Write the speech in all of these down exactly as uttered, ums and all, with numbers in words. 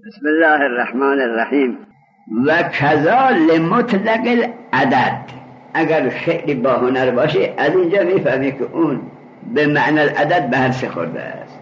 بسم الله الرحمن الرحیم. و کذا لمطلق العدد، اگر خیلی با هنر باشه از اینجا میفهمی که اون به معنی العدد به هر سه خورده است.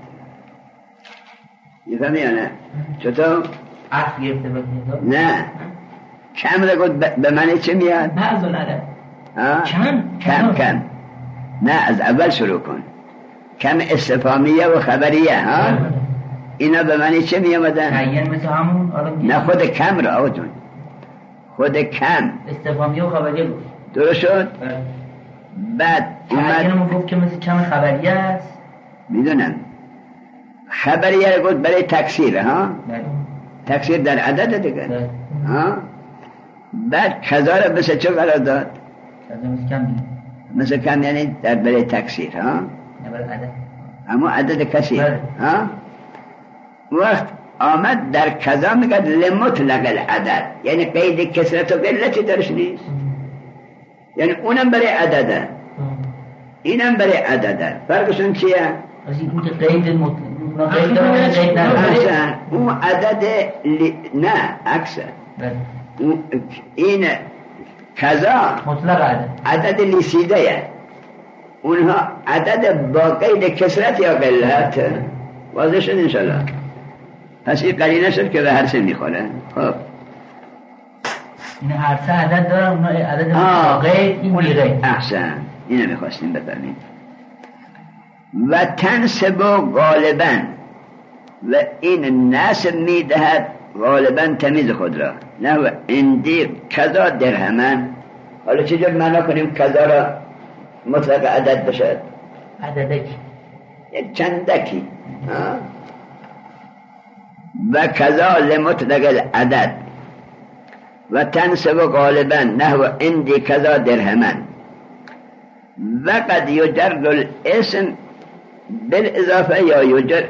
میفهمی یا نه؟ چطور؟ عرف گرفته باید نه کم رو گفت به معنی چه میاد؟ بعض العدد کم کم کم نه از اول شروع کن. کم استفهامیه و خبریه ها، اینا به معنی چه می آمدن؟ تعیین مثل همون. نه خود کم را آقا جون، خود کم استفهامیه و خبریه بود. درست شد؟ بعد تعیین ما گفت که مثل کم خبریه است. میدونم خبریه رو گفت برای تکثیر ها، بله. تکثیر در عدد دیگه. بله. ها بعد کذا رو مثل چه قرار داد؟ کذا مثل کم بید. مثل کم یعنی در برای تکثیر ها، نه برای عدد، اما عدد کثیر. بله. ها وقت آمد در کذا میگه لمطلق العدد، یعنی قید کثرت و قلتی درش نیست، یعنی اونم برای عدده اینم برای عدده. فرقشون چیه؟ از این که قید مطلق قید داره قید نداره. اون عدد ل... نه عکسه. این کذا مطلق عدد عدد لیسیده، اونها عدد با قید کثرت یا قلت. واضح شد انشالله؟ پس این قرینه شد که به هر سه میخوره. خب این هر سه عدد داره، اونها عدد با قید این بی قید. احسن، اینو میخواستیم بفرمید. و تنسب غالبا، و این نسب میدهد غالبا تمیز خود را. نه و اندی کذا درهمن. حالا چجور معنا کنیم کذا را مطلق عدد بشد؟ عددکی یک چندکی. و کذا لمطلق العدد و تنسب غالبا نحو اندی کذا درهمن. و قد یجر الاسم بالاضافه یا یجر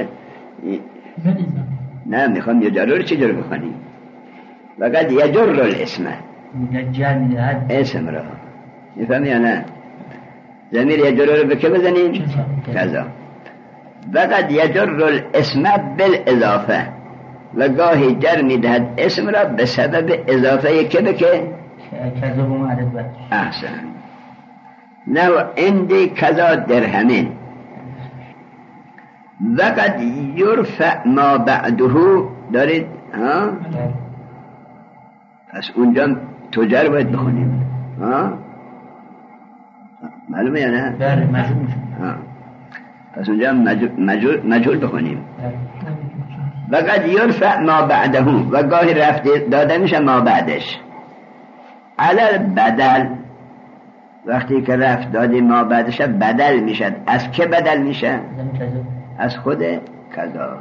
نه میخوام یجر رو چجور بخونیم؟ و قد یجر الاسم اسم را میفهم یا نه؟ ضمیر یجر رو به که بزنیم؟ کذا. و قد یجر الاسم بالاضافه، و گاهی جر میدهد اسم را به سبب اضافه که به که؟ کذا بوم عدد بر. احسن. نو اندی کذا درهمین. و قد یرفع ما بعده دارید ها؟ پس اونجا تجر باید بخونیم ها؟ معلومه یا نه؟ بله مجهول. پس اونجا مجهول, مجهول بخونیم. و قد یرفع ما بعده، و گاهی رفته داده میشه ما بعدش علل بدل. وقتی که رفت دادی ما بعدش بدل میشد. از که بدل میشه؟ از خود کذا.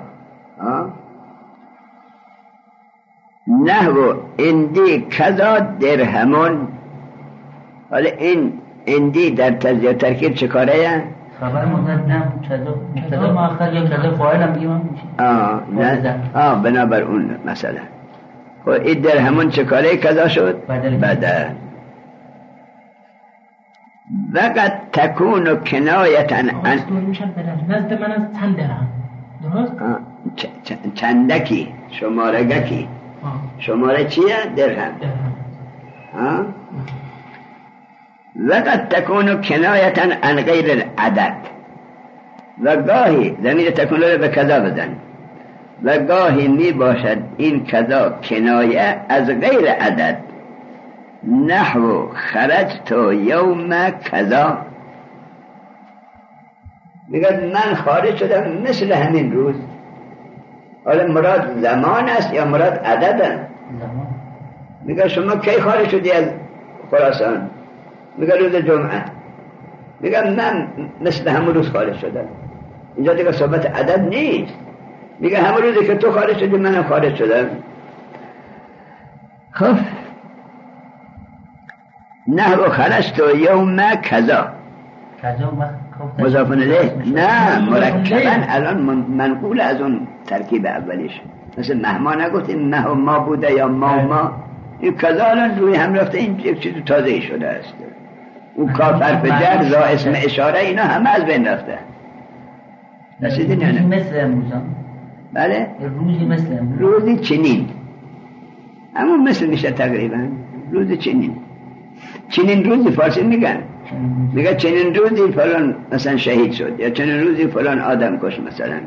نحو اندی کذا درهمون. حالا این اندی در تجزیه ترکیب چه کاره؟ خبر مقدم کذا مبتدا مؤخر یا کذا فاعل هم بگیم میشه. آه نه آه بنابر اون مثلا خب این درهمون چه کاره کذا شد؟ بدل. بدل. وقت تکون کنایتا ان میشه بدل. نزد من از چند درهم درست؟ چ... چ... چندکی شمارگکی. شماره چیه؟ درهم. ها وقت تکون کنایتا عن غیر العدد، و گاهی ضمیر تکون رو به کذا بزن. و گاهی می باشد این کذا کنایه از غیر عدد. نحو خرجت یوم کذا، میگه من خارج شدم مثل همین روز. حالا مراد زمان است یا مراد عدد است؟ زمان. میگه شما کی خارج شدی از خراسان؟ میگه روز جمعه. میگه من مثل همون روز خارج شدم. اینجا دیگه صحبت عدد نیست. میگه همون روزی که تو خارج شدی منم خارج شدم. خب نحو خرجت یوم کذا. کذا مضاف الیه نه مرکبا الان منقول از اون ترکیب اولیش. مثل مهما نگفتیم نه ما بوده یا ما ما. این کذا الان روی هم رفته، این یک چیز تازه شده است. اون کافر بجر زا اسم اشاره اینا همه از بین رفته. رسیدین یا نه؟ مثل امروز بله روزی مثل روزی چنین، اما مثل میشه تقریبا روزی چنین. چنین روزی فارسی میگن، میگه چنین روزی فلان مثلا شهید شد، یا چنین روزی فلان آدم کش مثلا.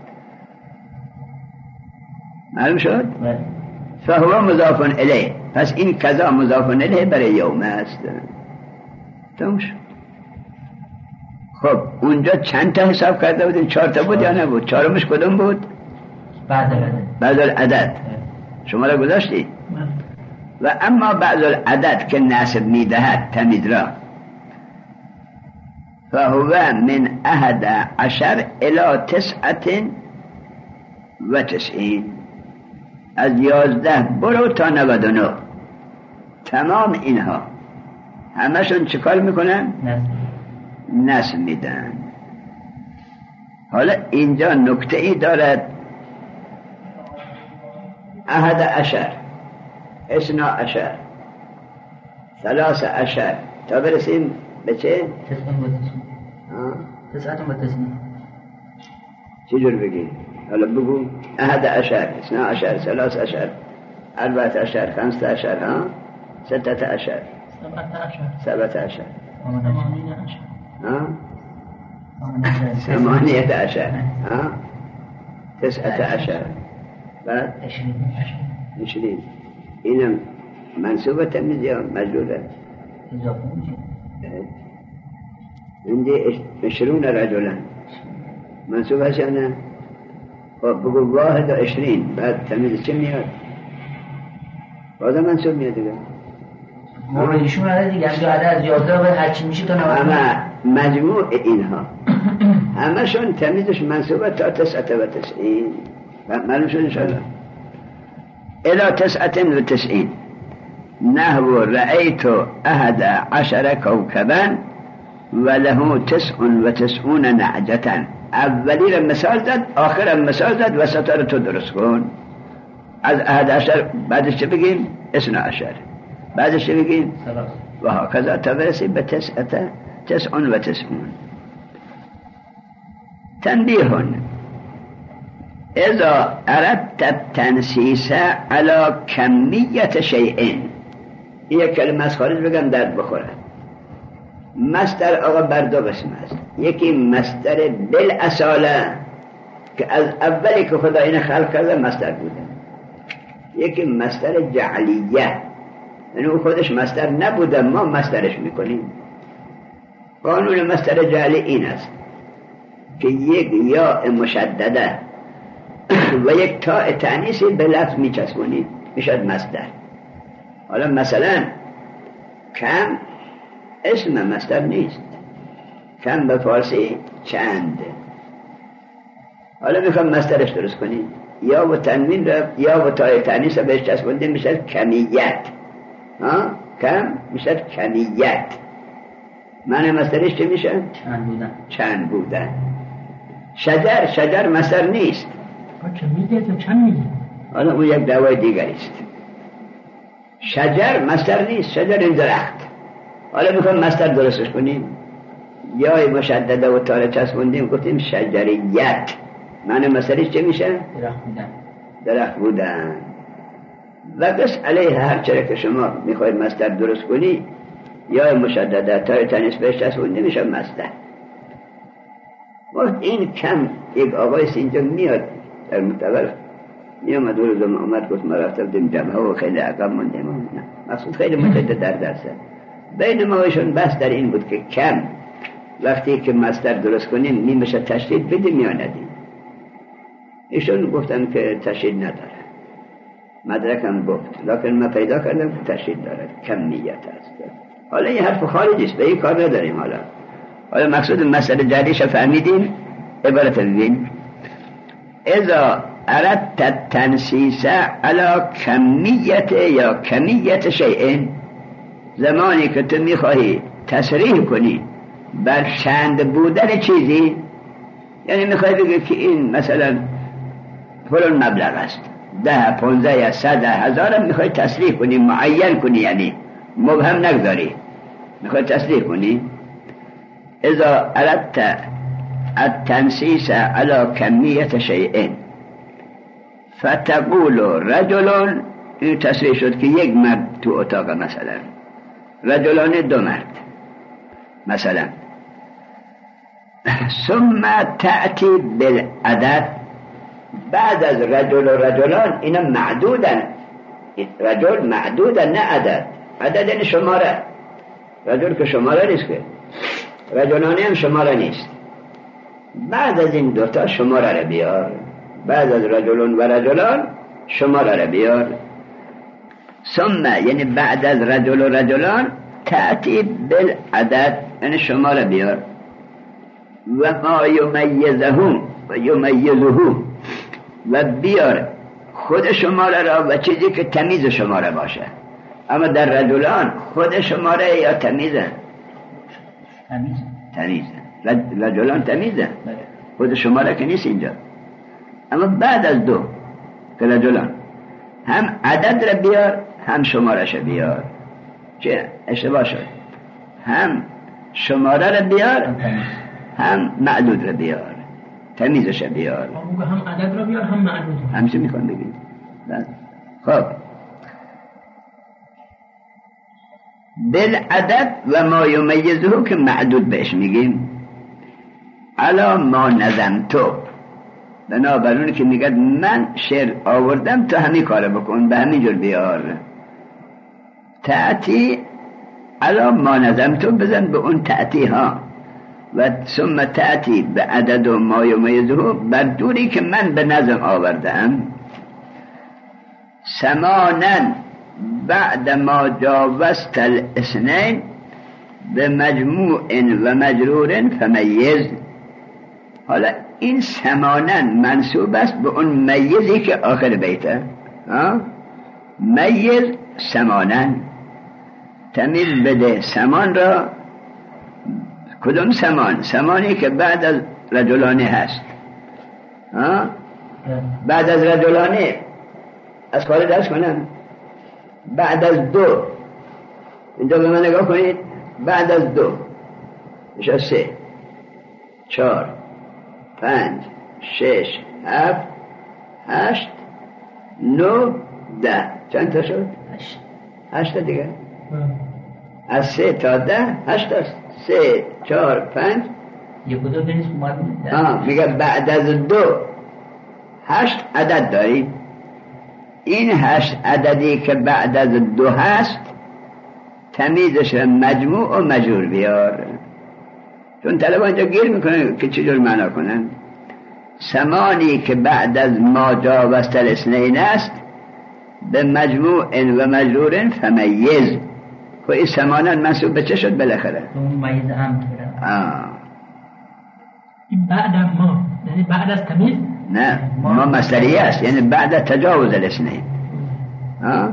معلوم شد؟ فهو مضاف الیه، پس این کذا مضاف الیه برای یوم است. تمام شد. خب اونجا چند تا حساب کرده بودیم؟ چهار تا بود یا نبود؟ چهارمش کدوم بود؟ بعد العدد. بعد العدد شما را گذاشتید. و اما بعد العدد که نسب میدهد تمیز را، فهو من احد عشر الى تسعت و تسعین، از یازده برو تا نود و نه. تمام اینها همشون چکار میکنن؟ نسب میدن. حالا اینجا نکته ای دارد، احد عشر، اثنا عشر، ثلاث عشر، تا برسیم به چه؟ تسعت و تسعین. چی جور بگی؟ حالا بگو احد عشر، اثنا عشر، ثلاث عشر، اربعت عشر، خمسة عشر، ها؟ ستة عشر، سبعة عشر، ها؟ ثمانية عشر، ها؟ تسعة عشر، بعد عشرين. این منصوبه تمیز یا مجروره؟ عندي عشرون رجلا منصوب هست یا نه؟ خب بگو واحد و عشرین، بعد تمیز چه میاد؟ بازم منصوب میاد دیگه. موردشون هست دیگه، همجا عدد از یازده باید هرچی میشه تا نوازده. اما مجموع اینها همه شون تمیزش منصوبه تا تسعت و تسعین. معلوم شد انشاءالله. الى تسعت و تسعین. نحو رأیت احد عشر کوكبا وله تسع و تسعون نعجتا. اولی را مثال زد، آخر را مثال زد، وسط را تو درست کن. از احد عشر بعدش چه بگیم؟ اثنا عشر، بعدش چه بگیم؟ و هكذا تا برسیم به تسعت تسع و تسعون. تنبیه: اذا اردت التنسیس على کمیت شیئین. یک کلمه از خارج بگم درد بخوره. مصدر آقا بر دو قسم است. یکی مصدر بالاصاله که از اولی که خدا این خلق کرده مصدر بوده. یکی مصدر جعلیه، یعنی او خودش مصدر نبوده، ما مصدرش میکنیم. قانون مصدر جعلی این است که یک یا مشدده و یک تاء تانیثی به لفظ میچسبونید، میشد مصدر. حالا مثلا کم اسم مصدر نیست، کم به فارسی چند. حالا میخوام مصدرش درست کنید، یا و تنوین را یا و تاء تانیث بهش چسبونده میشد کمیت. ها کم میشد کمیت. معنی مصدرش چه میشه؟ چند بودن. چند بودن. شجر شجر مصدر نیست. کمیت تو چند میگی؟ حالا اون یک دعوای دیگری است. شجر مصدر نیست، شجر این درخت. حالا میخوام مصدر درستش کنیم، یا مشدده و تاره چسبوندیم گفتیم شجریت. معنی مصدرش چه میشه؟ درخت بودن. درخت بودن. و بس علیه هر چره که شما میخواید مصدر درست کنی، یا مشدده تاره تانیث بهش چسبونده میشه مصدر. وقت این کم یک آقای اینجا میاد در متول میامد دو روز اومد گفت ما رفته بودیم جمعه و خیلی عقب موندیم. مقصود خیلی متعدد در درسه. بین ما ایشون بحث در این بود که کم وقتی که مصدر درست کنیم میشه تشدید بدیم یا ندیم. ایشون گفتن که تشدید نداره. مدرکم گفت لکن ما پیدا کردم که تشدید داره، کمیت است. حالا این حرف خارجی است، به این کار نداریم. حالا حالا مقصود مسئله جدیش فهمیدیم. عبارت ببین: اذا اردت التنسیس علی کمیت یا کمیت شیئین، زمانی که تو میخواهی تصریح کنی بر چند بودن چیزی، یعنی میخوای بگی که این مثلا فلان مبلغ است، ده پونزه یا صد هزار، میخوای تصریح کنی، معین کنی، یعنی مبهم نگذاری، میخوای تصریح کنی. اذا اردت التنسیس علی کمیت شیئین، فتقول رجلون، این تصریح شد که یک مرد تو اتاق مثلا، رجلان دو مرد مثلا. ثم تأتی بالعدد، بعد از رجل و رجلان اینا معدودن، رجل معدودن نه عدد، عدد یعنی شماره، رجل که شماره نیست که، رجلانی هم شماره نیست. بعد از این دوتا شماره رو بیار، بعد از رجلون و رجلان شماره رو بیار. ثم یعنی بعد از رجل و رجلان تأتی بالعدد یعنی شماره بیار. و ما یمیزه و یمیزه، و بیار خود شماره را و چیزی که تمیز شماره باشه. اما در رجلان خود شماره یا تمیزه؟ تمیزه تمیزه رجلان تمیزه، خود شماره که نیست اینجا. اما بعد از دو که رجلان هم عدد را بیار هم شمارش بیار. چه اشتباه شد؟ هم شماره را بیار هم معدود را بیار، تمیزش بیار. هم عدد را بیار هم معدود. همچه میخوان بگید. خب بالعدد و ما یمیزه که معدود بهش میگیم. علا ما نظمتو، بنابراین که میگه من شعر آوردم تو همین کار بکن، به همین جور بیار. تأتی علا ما نظمتو، بزن به اون تأتی ها. و ثم تأتی به عدد و ما یمیزه بر دوری که من به نظم آوردم. سمانن بعد ما جاوزت الاثنین به مجموع و مجرور فمیز. حالا این سمانن منصوب است به اون میزی که آخر بیته. میز سمانن، تمیز بده سمان را. کدوم سمان؟ سمانی که بعد از رجلانه هست. بعد از رجلانه از کار دست کنم. بعد از دو، اینجا به من نگاه کنید، بعد از دو میشه سه، چهار، پنج، شش، هفت، هشت، نو، ده. چند تا شد؟ هشت. هشت تا دیگه. از سه تا ده هشت است. سه، چهار، پنج، یک و دو بینیست مارمون. آه میگه بعد از دو هشت عدد دارید. این هشت عددی که بعد از دو هست تمیزش مجموع و مجرور بیار، چون طلبا اینجا گیر میکنن که چجور معنا کنن. سمانی که بعد از ما جاوزت الاثنین است به مجموع و مجرور فمیز. خب این سمانان منصوب به چه شد بالاخره؟ اون میز هم آه این بعد از ما یعنی بعد از تمیز؟ نه، ما مصدریه است، یعنی بعد تجاوز الاثنین. ها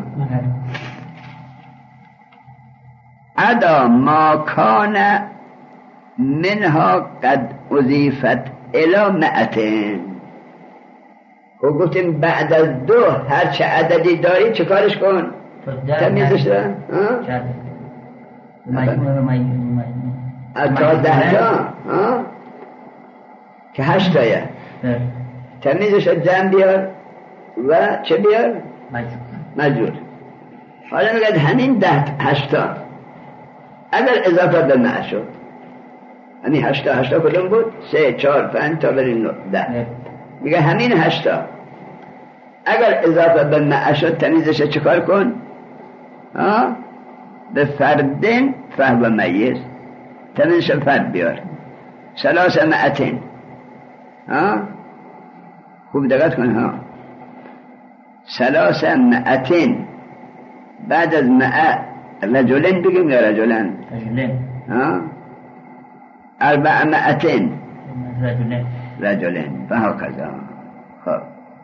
ادا ما کان منها قد اضیفت الی مئتین. و گفتیم بعد از دو هر چه عددی داری چه کارش کن؟ تمیزش را تا ده تا که هشت تایه تمیزش جمع بیار و چه بیار؟ مجرور. حالا میگه همین ده هشتا اگر اضافه به مع شد، همین هشتا هشتا کدوم بود؟ سه، چهار، پنج تا بریم ده. میگه همین هشتا اگر اضافه به مع شد تمیزش چکار کن؟ ها؟ به فردن فهو میز، تمیزش فرد بیار. سلاس مئتین. ها؟ خوب دقت کن. ها سلاس مئتین بعد از مئة رجلن بگیم یا رجلن؟ رجلن. ها اربع مئتین رجلن رجلن فها کذا. خب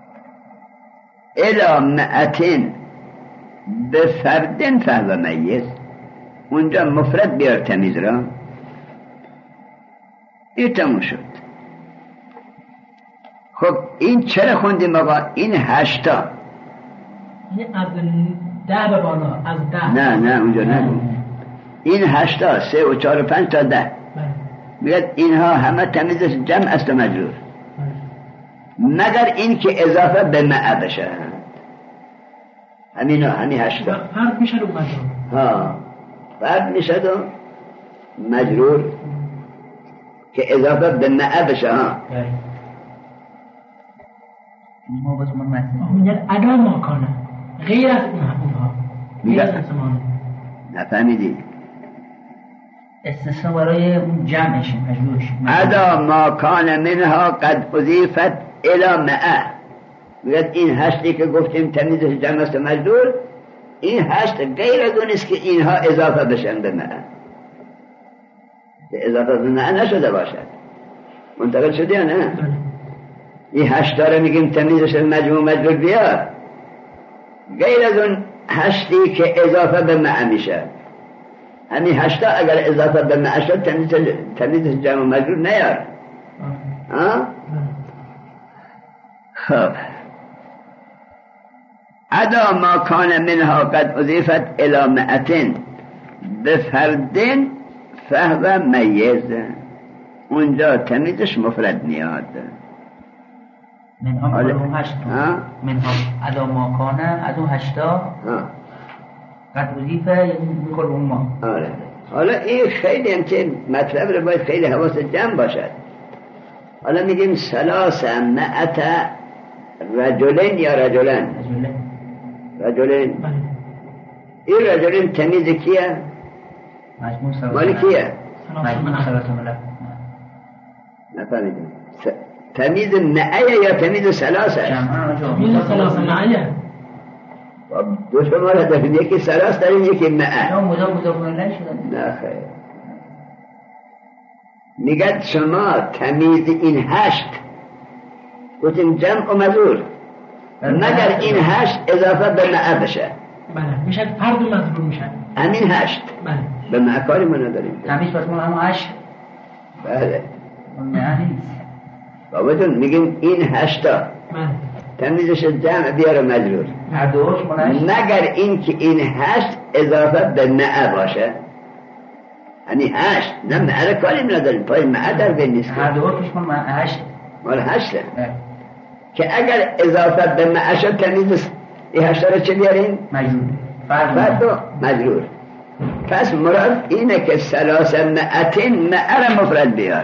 الی مئتین به فردن فهو میز، اونجا مفرد بیار تمیز را. این تموم شد. خب این چرا خوندیم آقا؟ این هشتا این از ده به بالا، از ده. نه نه اونجا نگو. این هشتا سه و چهار و پنج تا ده. میگه اینها همه تمیزش جمع است و مجرور. مگر این که اضافه به معه بشه. همین همین هشتا فرد میشه و مجرور. ها فرد میشه و مجرور که اضافه به معه بشه. ها ما باز من متن میگن ادا ماکانه غیر از اونها غیر از زمان. نفهمیدی؟ استثناء برای اون جمعش مجبورش ادا ما کان منها قد اضیفت الی معه. میگه این هشتی که گفتیم تمیزش جمع است مجرور، این هشت غیر از اون است که اینها اضافه بشن به معه، اضافه به معه نشده باشد. منتقل شدی یا نه؟ این هشتا رو میگیم تمیزش مجموع مجرور بیار، غیر از اون هشتی که اضافه به معه میشه. همین هشتا اگر اضافه به معه شد تمیزش جمع مجرور نیار. ها؟ خب ادا ما کان منها قد اضیفت الی مئتین بفردین فهو میز. اونجا تمیزش مفرد میاد. منها مقالون هشتا منها ادا ما کانه از اون هشتا قد اضیفه یعنی مقالون ما. آره حالا این خیلی همچین مطلب رو باید خیلی حواس جمع باشد. حالا میگیم سلاس مئت رجلین یا رجلن؟ رجلین. این رجلین تمیز کیه؟ مالی کیه؟ نفهمیدیم. تمیز نعیه یا تمیز سلاسه؟ تمیز سلاسه نعیه. دو شما را داریم، یکی سلاس داریم یکی نعیه. نه مضاف مضاف نشدن. نه خیر. میگد شما تمیز این هشت گفتیم جمع و مجرور، مگر این هشت اضافه به معه بشه. بله میشه فرد و مجرور میشه. همین هشت بله به معه کاری ما نداریم. تمیز پس ما هم هشت. بله نه نیست بابا جون میگیم این هشتا بله تمیزش جمع بیاره مجرور، هر دوش من هشت، مگر این که این هشت اضافه به معه باشه. یعنی هشت نه معه کاری نداریم، پای معه در بین نیست. هر دوش من هشت مال هشته که اگر اضافه به معه شد تمیز این هشتا رو چه بیاریم؟ مجرور. فرد و مجرور. پس مراد اینه که سلاسه مئتین معه را مفرد بیار.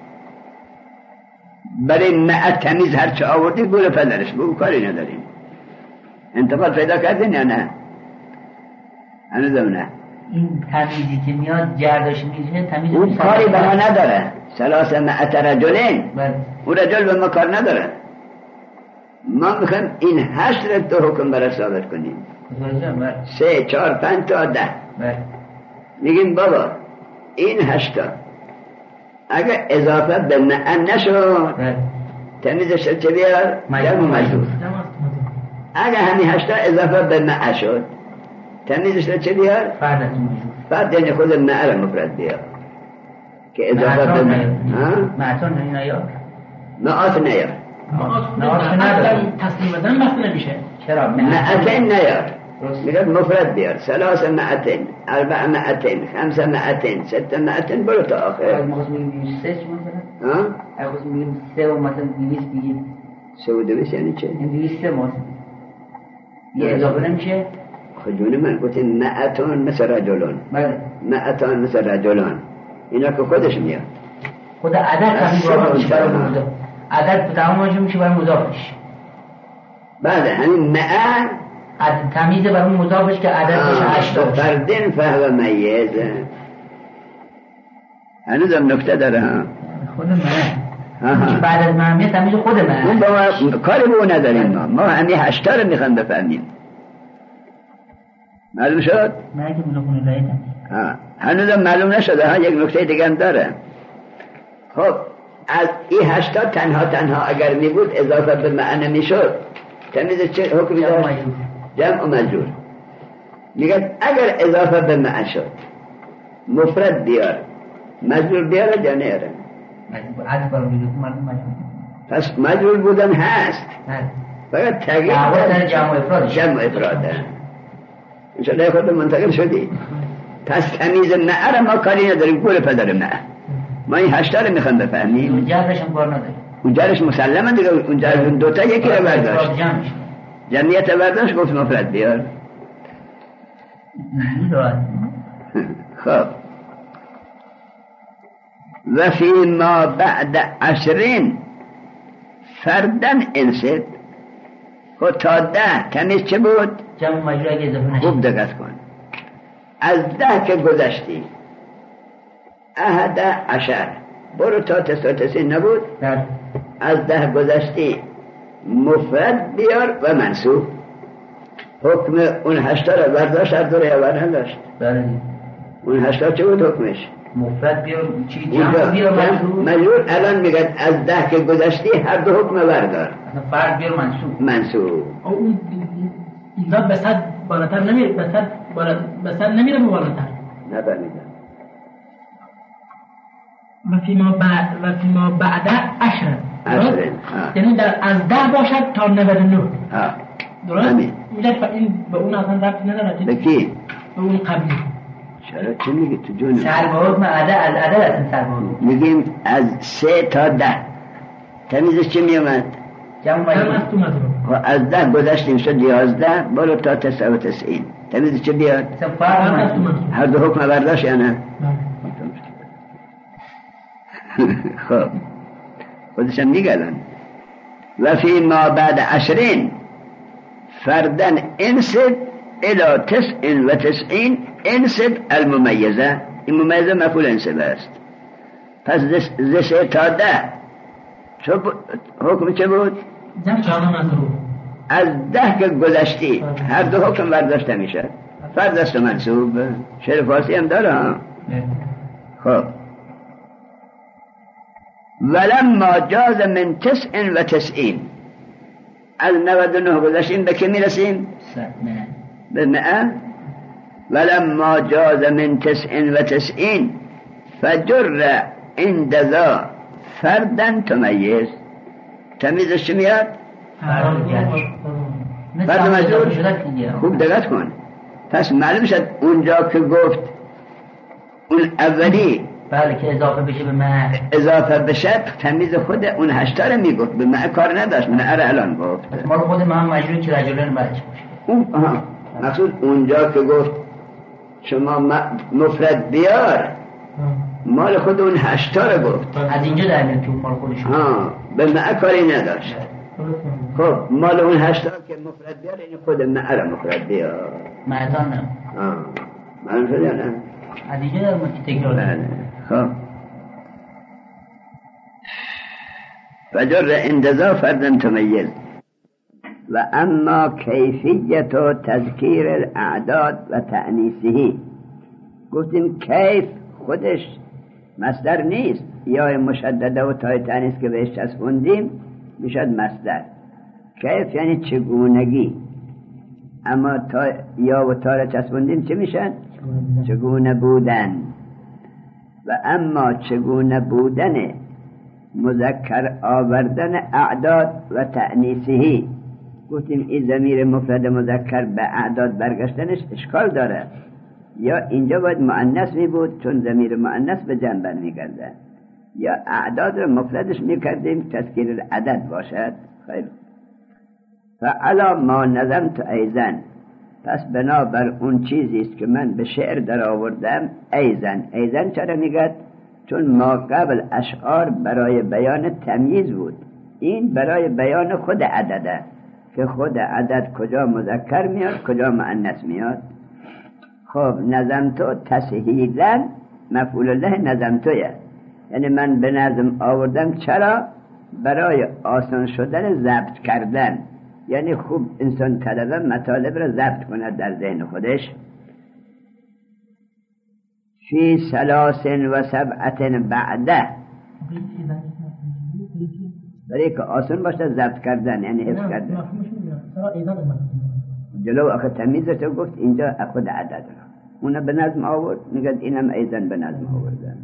برای معه تمیز هرچه آوردی گول پدرش بگو، کاری نداریم. انتقال پیدا کردین یا نه؟ هنوزم نه. این تمیزی که میاد جرداش میشه تمیز اون کاری به ما نداره. سلاسه مئت رجلین اون رجل به ما کار نداره. ما میخوایم این هشت رو تو حکم برای ثابت کنیم. سه چهار پنج تا ده. میگیم بابا این هشتا اگر اضافه به معه نشد تمیزش چه بیار؟ جمع مجرور. اگر همین هشتا اضافه به معه شد تمیزش چه بیار؟ فرد مجرور. فرد یعنی خود معه رو مفرد بیار که اضافه به معه. معتون نیار معات نیار. معات ندارم تسلیم بدن بس نمیشه. چرا؟ معتین نیار. میگه مفرد بیار. سلاس معتین، اربع معتین، خمس معتین، ست معتین، برو تا آخر. اگه ما میگیم سه چی مثلا؟ ها؟ اگه میگیم سه و مثلا دویست بگیم سه و دویست یعنی چه؟ یعنی دویست سه مثلا یه اضافه نمیشه؟ خجون من گفتیم معتون مثل رجلون. بله. معتون مثل رجلون. اینا که خودش میاد. خود عدد تمام میشه برای مضاف. عدد تمام میشه برای مضافش. بله همین معه عدد تمیزه برای مضافش که عددش هشت باشه. فردین فهو میزه. هنوزم نکته داره ها. خود معه. بعد از معه تمیز خود معه. اون با ما کاری به اون نداریم ما. ما همین هشتا رو میخوام بفهمیم. معلوم شد؟ نه که مضافون الیه ها هنوزم معلوم نشده ها. یک نکته دیگه هم داره. خب از این هشتا تنها تنها اگر می بود اضافه به معنی می شد تمیز چه حکمی داشت؟ جمع و مجرور. میگه اگر اضافه به معنی شد مفرد بیار مجرور بیاره یا نیاره؟ پس مجرور بودن هست فقط تغییر جمع و افراد جمع و افراده. انشاءالله خود منتقل شدی. پس تمیز معه را ما کاری نداریم. گول پدر معه ما این هشتا رو میخوام بفهمیم. جهرش هم کار نداریم. اونجارش مسلمه دیگه، اونجا دوتا یکی رو برداشت، جمعیت برداشت گفت مفرد بیار. خب و فی ما بعد عشرین فردن انسد. خب تا ده تمیز چه بود؟ جمع مجرور اگه اضافه نشد. خوب دقت کن، از ده که گذشتی احد عشر برو تا تسع و تسعین نبود؟ بله. از ده گذشتی مفرد بیار و منصوب. حکم اون هشتا رو برداشت هر دوره یا برداشت؟ بله. اون هشتا چه بود حکمش؟ مفرد بیار چی؟ جمع بیار منصوب. مجرور الان میگه از ده که گذشتی هر دو حکم بردار. فرد بیار منصوب. منصوب. اون اینا به صد بالاتر نمیره، به صد بالا به صد نمیره بالاتر. نه بمیدم. و فیما بعد و فیما بعد عشر. عشر. یعنی در از ده باشد تا نود و نه. ها. درست؟ میگه این به اون اصلا ربطی نداره. به کی؟ به اون قبلی. چرا چه میگی تو جون؟ سرباز معده از عدد اصلا سرباز. میگیم از سه تا ده. تمیزش چه میومد؟ جمع مجرور. و از ده گذشتیم شد یازده، برو تا تسع و تسعین. تمیزش چه بیاد؟ هر دو حکم برداشت یا نه؟ خب خودشم میگلن و فی ما بعد عشرین فردن انسد الى تسع و تسعین انسد الممیزه. این ممیزه مفعول انسد است. پس زشه تا ده حکم چه بود؟ از ده که گذشتی هر دو حکم برداشته میشه. فرد است و منصوب. شعر فارسی هم داره ها. خب ولما جاز من تسع و تسعین، از نود و نه گذشتیم به که میرسیم؟ به مئه. ولما جاز من تسع و تسعین فجر عند ذا فردن تمیز. تمیزش چه میاد؟ فرد مجرور. خوب دقت کن. پس معلوم شد اونجا که گفت اون اولی بله که اضافه بشه به مع، اضافه بشه تمیز خود اون هشتا رو میگفت، به مع کار نداشت. من اره الان گفت مال خود مع مجرور که رجلن بچه باشه. اون آها مقصود اونجا که گفت شما مفرد بیار مال خود اون هشتا رو گفت. از اینجا در میاد که مال خودش ها به مع کاری نداشت. خب مال اون هشتا که مفرد بیار این خود مع رو مفرد بیار. معتان نه. ها معلوم شد یا نه؟ از اینجا در میاد که تکرار. بله. خب فجر اندزا فردن تمیز. و اما کیفیت و تذکیر الاعداد و تأنیسهی، گفتیم کیف خودش مصدر نیست، یا مشدده و تای تأنیس که بهش چسبوندیم میشد مصدر. کیف یعنی چگونگی، اما تا یا و تا را چسبوندیم چه میشد؟ چگونه بودن. و اما چگونه بودن مذکر آوردن اعداد و تأنیسهی، گفتیم این ضمیر مفرد مذکر به اعداد برگشتنش اشکال داره، یا اینجا باید مؤنث می بود چون ضمیر مؤنث به جمع برمیگرده، یا اعداد رو مفردش میکردیم تذکیر العدد باشد. خیلی فعلا ما نظمت ایزن، پس بنابر اون چیزی است که من به شعر در آوردم. ایزن ایزن چرا میگد؟ چون ما قبل اشعار برای بیان تمییز بود، این برای بیان خود عدده که خود عدد کجا مذکر میاد کجا مؤنث میاد. خب نظمتو تسهیلا مفعول له نظمتویه، یعنی من به نظم آوردم. چرا؟ برای آسان شدن ضبط کردن، یعنی خوب انسان طلبه مطالب را ضبط کنه در ذهن خودش. فی ثلاث و سبعت بعده، برای که آسان باشه ضبط کردن یعنی حفظ کردن. جلو آخه تمیزش رو گفت اینجا خود عدد را اونا به نظم آورد، میگد اینم ایزن به نظم آوردن.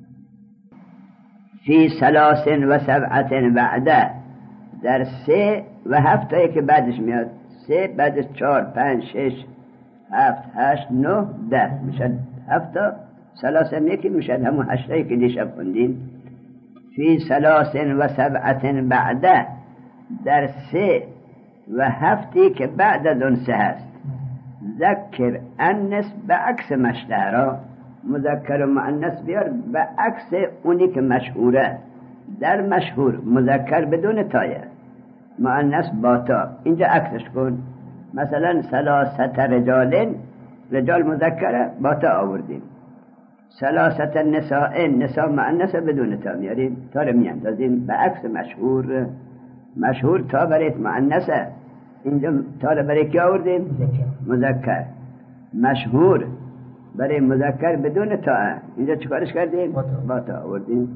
فی ثلاث و سبعت بعده، در سه و هفت هایی که بعدش میاد، سه بعدش چار پنج شش هفت هشت نه ده میشد هفت تا ثلاثه یکی میشد همون هشت هایی که دیشب خوندیم. فی ثلاث و سبعت بعده در سه و هفتی که بعد از اون سه هست. ذکر انس به عکس مشتهرا، مذکر و مؤنث بیار به عکس اونی که مشهوره. در مشهور مذکر بدون تایه، مؤنث با تا، اینجا عکسش کن. مثلا ثلاثت رجال، رجال مذکره با تا آوردیم. ثلاثت نساء، نساء مؤنث بدون تا میاریم، تا رو میاندازیم به عکس مشهور. مشهور تا برای مؤنثه، اینجا تا رو برای کی آوردیم؟ مذکر. مشهور برای مذکر بدون تا، اینجا چیکارش کردیم؟ با تا آوردیم.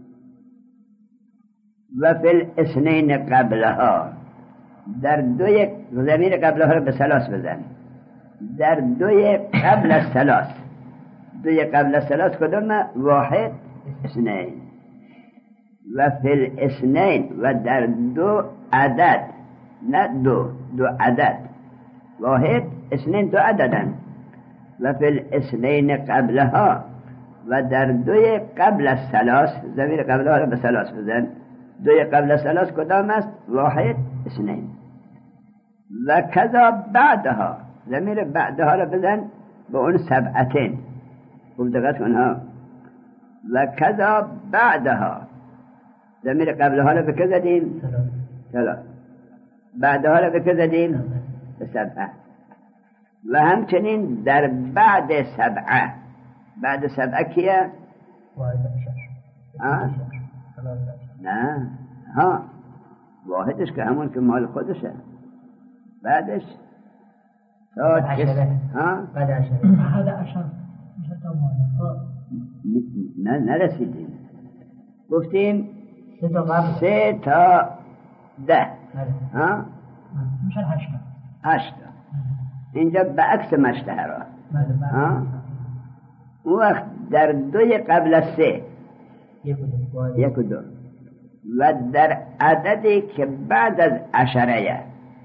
و فی الاثنین قبلها، در دوی ضمیر قبلها رو به ثلاث بزن. در دوی قبل از ثلاث، دوی قبل از ثلاث کدوم؟ واحد اثنین. و فی الاثنین، و در دو عدد، نه دو دو عدد، واحد اثنین دو عددن. و فی الاثنین قبلها، و در دوی قبل از ثلاث، ضمیر قبلها رو به ثلاث بزن. دوی قبل از ثلاث کدام است؟ واحد اثنین. و کذا بعدها، ضمیر بعدها رو بزن به اون سبعتین. خوب دقت کن ها. و کذا بعدها، ضمیر قبلها رو به که زدیم؟ ثلاث. بعدها رو به که زدیم؟ به سبعه. و همچنین در بعد سبعه، بعد سبعه کیه؟ واحد نه ها، واحدش که همون که مال خودشه. بعدش تا عشره. ها بعد عشره. بعد عشر نه نرسیدیم. گفتیم سه تا قبل، سه تا ده ها میشه هشت. هشت. اینجا به عکس مشتهرا ها. اون وقت در دوی قبل از سه یک و دو، و در عددی که بعد از عشره،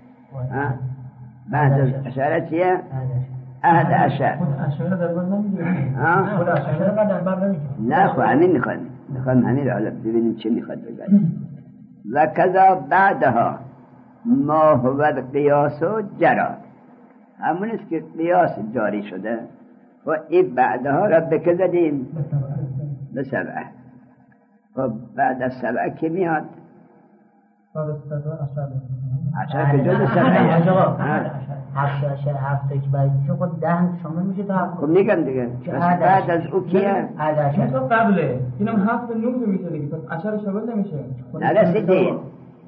بعد از عشره چیه؟ احد عشر. عشره در بر نمیگیره. خود عشره در بر نمیگیره. نه خب همین میخوان میخوان همین رو حالا ببینیم چی میخواد بگیم. و کذا بعدها ما هو القیاس و جرا، همون است که قیاس جاری شده. و این بعدها را به که زدیم؟ به سبعه. خب بعد از سبعه که میاد؟ بعد از سبعه عشر. عشر که جز سبعه. هفت عشر، هفت که باید میشه خود ده شما میشه تا هفت. خب میگم دیگه بعد از او کیه؟ عد عشر تو قبله اینم هفت نوز میشه دیگه، پس عشر شامل نمیشه. نرسیدیم.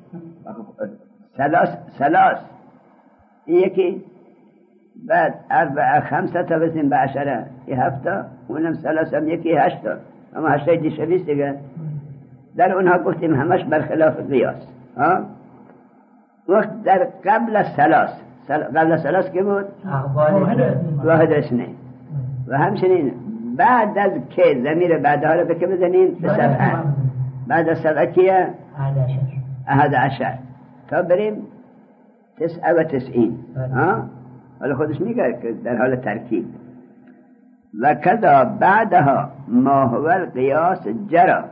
سلاس سلاس یکی، بعد اربع خمسه تا بسیم به عشره، ای هفته. اونم سلاس هم یکی هشته، اما هشته دیشه بیست دیگه. در اونها گفتیم همش برخلاف قیاس ها. وقت در قبل از سلاس، قبل از سلاس که بود؟ واحد اثنین. و همچنین بعد از که ضمیر بعدها رو به که بزنیم؟ به سبعه. بعد از سبعه کیه؟ احد عشر. تا بریم تسعه و تسعین ها. حالا خودش میگه که در حال ترکیب. و کذا بعدها ما هو القیاس جرا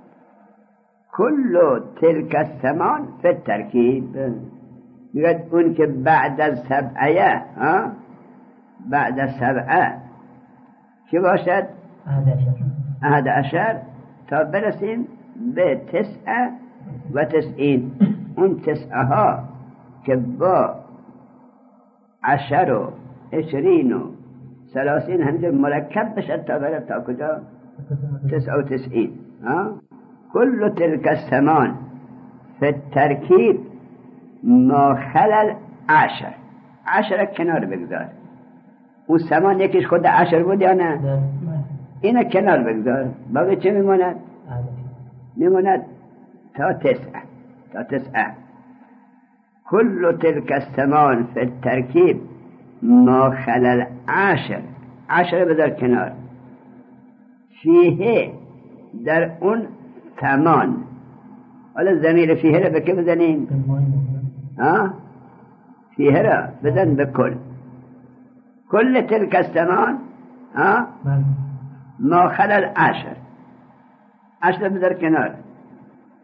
کل تلک الثمان فی الترکیب. میگه اون که بعد از سبعه ها، بعد از سبعه چی باشد؟ احد عشر تا برسیم به تسعه و تسعین. اون تسعه ها که با عشر و عشرین و سلاسین همجور مرکب بشد تا برد تا کجا؟ تسعه و تسعین. کل تلک الثمان فی الترکیب ما خلل عشر. عشر کنار بگذار. اون ثمان یکیش خود عشر بود یا نه؟ اینه کنار بگذار. باقی چه میموند؟ میموند تا تسعه. تا تسعه. کل تلک الثمان فی الترکیب ما خلل عشر. عشر بذار کنار. فیه در اون ثمان. حالا ضمیر فیه را به که بزنیم؟ ها؟ فیه را بزن به کل. کل تلک الثمان ها؟ ما خلل عشر. عشر بذار کنار.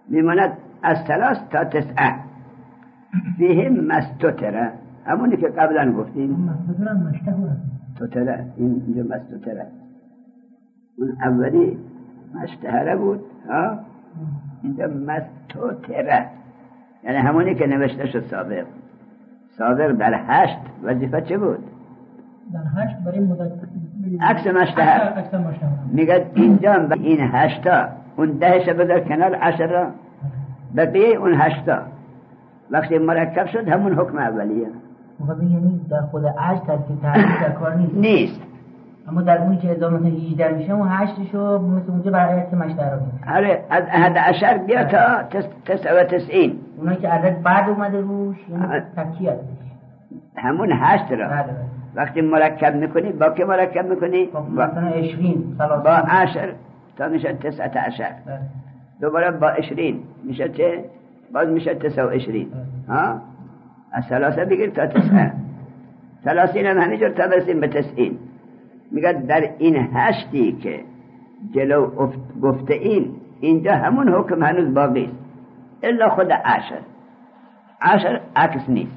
میماند از ثلاث تا تسعه فیه مستتره، همونی که قبلا گفتیم مستتره مشتهره تتره، اینجا مستتره، اون اولی مشتهره بود ها، اینجا مستتره، یعنی همونی که نوشته شد سابق. سابق در هشت وظیفه چه بود؟ در هشت برای مذکر عکس مشتهر. میگه اینجا این هشتا اون دهش بذار کنار عشر را، بقیه اون هشتا وقتی مرکب شد همون حکم اولیه. مخاطب یعنی در خود هشت ترکیب تعریف در کار نیست نیست، اما در اونی که اضافه مثلا هجده میشه اون هشتشو مثل اونجا برای عکس مشتهر میشه. آره از احد عشر بیا تا تسعه و تسعین، اونایی که عدد بعد اومده روش یعنی تکیه هستش همون هشت را وقتی مرکب میکنی با که مرکب میکنی؟ با مثلا عشرین با عشر تا میشه تسعه عشر، دوباره با عشرین میشه چه؟ باز میشه تسعه و عشرین. ها؟ از ثلاثه بگیر تا تسعه، ثلاثین هم همینجور تا برسیم به تسعین. میگه در این هشتی که جلو گفته این اینجا همون حکم هنوز باقی است الا خود عشر. عشر عکس نیست،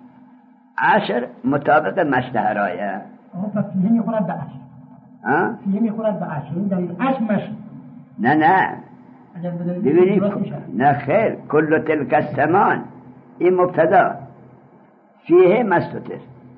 عشر مطابق مشتهرایه. آه پس فیه میخورد به عشر. ها؟ فیه میخورد به عشر، این در این عشر مشت. نه نه ببینید، نه خیر، کل تلک السمان این مبتدا، فیه مستتر،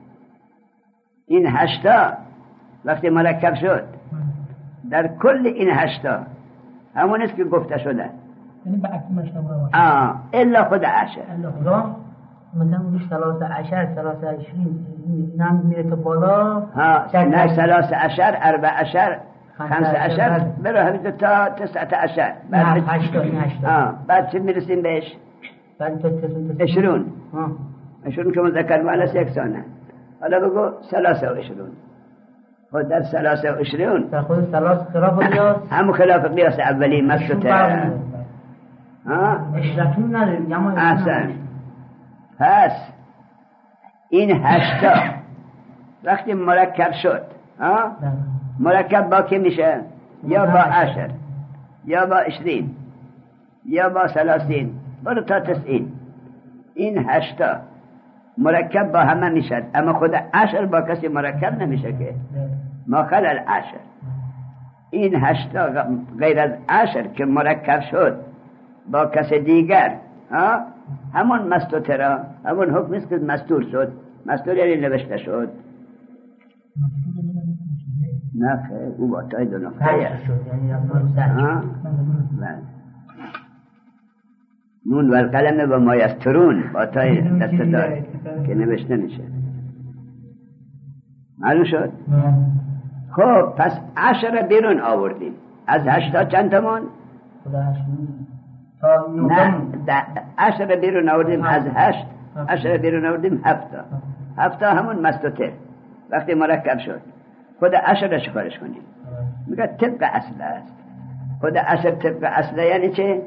این هشتا وقتی مرکب شد در کل این هشتا همون است که گفته شده، یعنی به عکس مشتهر باشه. آه الا خود عشر. الا خدا مثلا روش ثلاثه عشر ثلاثه عشرین نام میره تو بالا. ها نه ثلاثه عشر اربع عشر خمسه عشر برو همینطور تا تسعه عشر، بعد هشتا این هشتا. آه بعد چه میرسیم بهش؟ بعد تا تسعه عشرون. عشرون که مذکر مؤنث یکسانه. حالا بگو ثلاثه و عشرون. خود در ثلاثه و عشرون در خود ثلاث خلاف قیاس، همون خلاف قیاس اولی مستتر. ها اشرتون نداریم اما احسن. پس این هشتا وقتی مرکب شد ها مرکب با که میشه؟ یا با عشر یا با عشرین یا با ثلاثین برو تا تسعین. این هشتا مرکب با همه میشد، اما خود عشر با کسی مرکب نمیشه که ما خلال عشر. این هشتا غیر از عشر که مرکب شد با کس دیگر ها همون مستتر، همون حکم است که مستور شد. مستور یعنی نوشته شد. نه خیلی او با تای دو نقطه نون و القلم و ما یسترون با تای دست دار که نوشته میشه. معلوم شد؟ خب پس عشر بیرون آوردیم از هشتا چند تمون؟ نه عشر بیرون آوردیم از هشت، عشر بیرون آوردیم هفتا. هفتا همون مستتر وقتی مرکب شد خود عشر چکارش کنیم؟ میگه طبق اصل است. خود عشر طبق اصل یعنی چه؟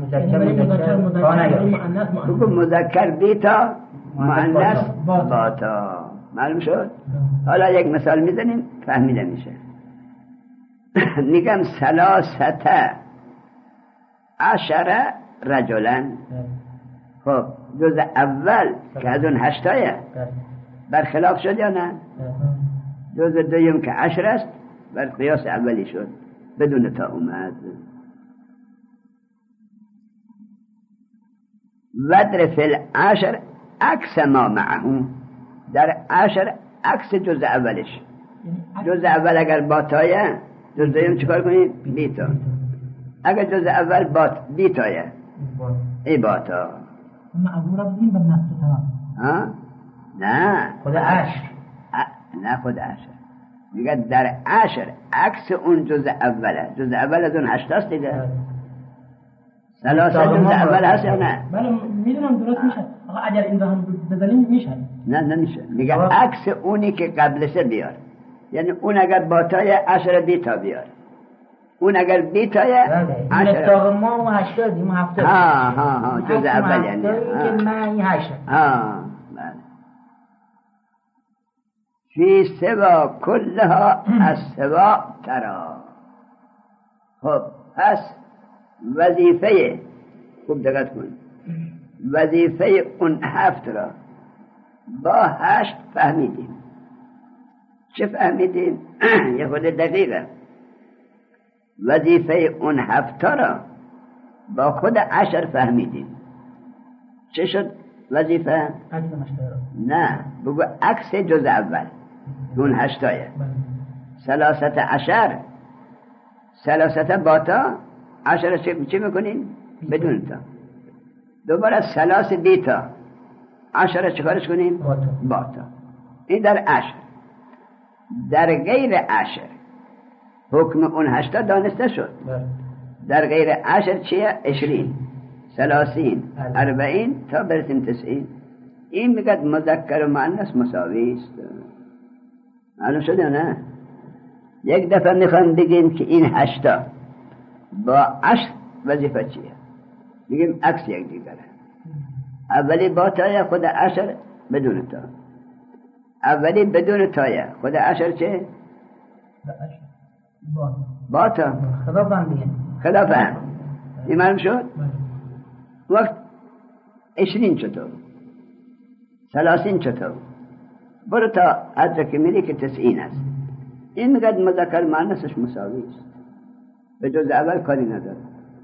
بگو مذکر بیتا مؤنث باتا. معلوم شد؟ حالا یک مثال میزنیم فهمیده میشه. میگم ثلاثه عشر رجلن. خب جز اول که از اون هشتایه برخلاف شد یا نه؟ جز دویم که عشر است بر قیاس اولی شد بدون تا اومد. ودر فی العشر عکس ما معه، در عشر عکس جز اولش. جز اول اگر با تایه جز دویم چکار کنیم؟ بی تا. اگر جز اول با بی تایه ای با تا. معمول را بگیم به نفس تمام. ها؟ نه خود عشر. نه خود عشر. میگه در عشر عکس اون جز اوله. جز اول از اون هشتاست دیگه. ثلاثه جز اول هست یا نه؟ بله میدونم درست میشه. آقا اگر این رو هم بزنیم میشه. نه نمیشه. میگه عکس اونی که قبلشه بیار. یعنی اون اگر با تای عشر بیتا بیار، اون اگر بیتای عشر تا ما و هشتادیم و هفتاد. ها ها ها جز اول یعنی که من این هشتاد. ها بله. فی سوا کلها از سوا ترا. خب پس وظیفه خوب دقت کن. وظیفه اون هفت را با هشت فهمیدیم. چه فهمیدیم؟ یه خود دقیقه. وظیفه اون هفت را با خود عشر فهمیدیم. چه شد وظیفه؟ نه بگو عکس جز اول اون هشتایه. سلاست عشر، سلاست باتا، عشر چی میکنین؟ بدون تا. دوباره سلاس بیتا، عشر چکارش کنین؟ باتا. باتا. این در عشر. در غیر عشر حکم اون هشتا دانسته شد. در غیر عشر چیه؟ عشرین، سلاسین، اربعین تا برسیم تسعین. این میگد مذکر و مؤنث مساوی است. معلوم شده نه؟ یک دفعه میخوام بگیم که این هشتا با عشر وظیفه چیه؟ میگیم عکس یک دیگره. اولی با تایه خود عشر بدون تا، اولی بدون تایه خود عشر چه؟ با تا خدا فهمیه. خدا فهم. این معلوم شد؟ وقت عشرین چطور؟ سلاسین چطور؟ برو تا حد که میری که تسعین است. این میگد مذکر مؤنثش مساوی است. به جز اول کاری نداره.